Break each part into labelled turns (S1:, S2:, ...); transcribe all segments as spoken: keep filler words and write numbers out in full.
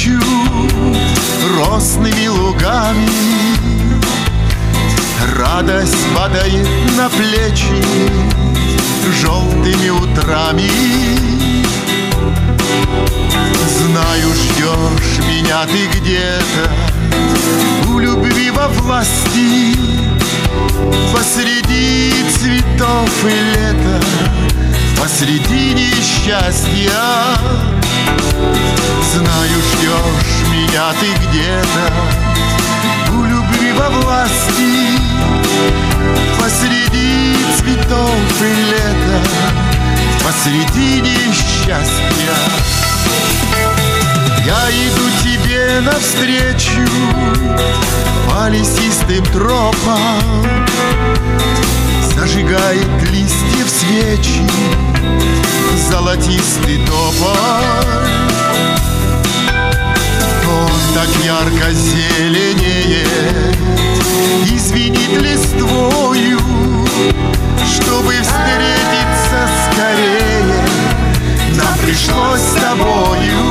S1: навстречу росными лугами. Радость падает на плечи желтыми утрами. Знаю, ждешь меня ты где-то у любви во власти, посреди цветов и лета, посреди несчастья. Знаю, ждешь меня ты где-то у любви во власти, посреди цветов и лета, посреди несчастья. Я иду тебе навстречу по лесистым тропам, зажигает листьев свечи золотистый тополь. Он так ярко зеленеет и звенит листвою. Чтобы встретиться скорее, нам пришлось с тобою.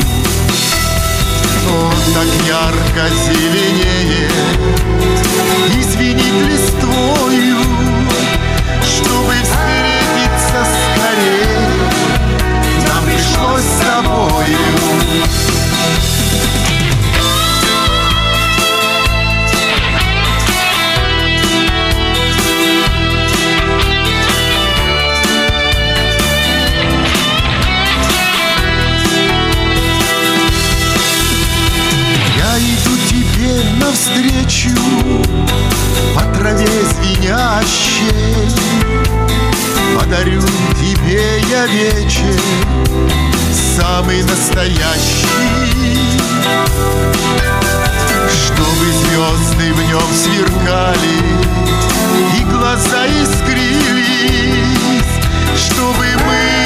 S1: Он так ярко зеленеет и звенит листвою. Чтобы встретиться скорее, нам пришлось с тобою. Навстречу по траве звенящей, подарю тебе я вечер самый настоящий. Чтобы звезды в нем сверкали и глаза искрились, чтобы мы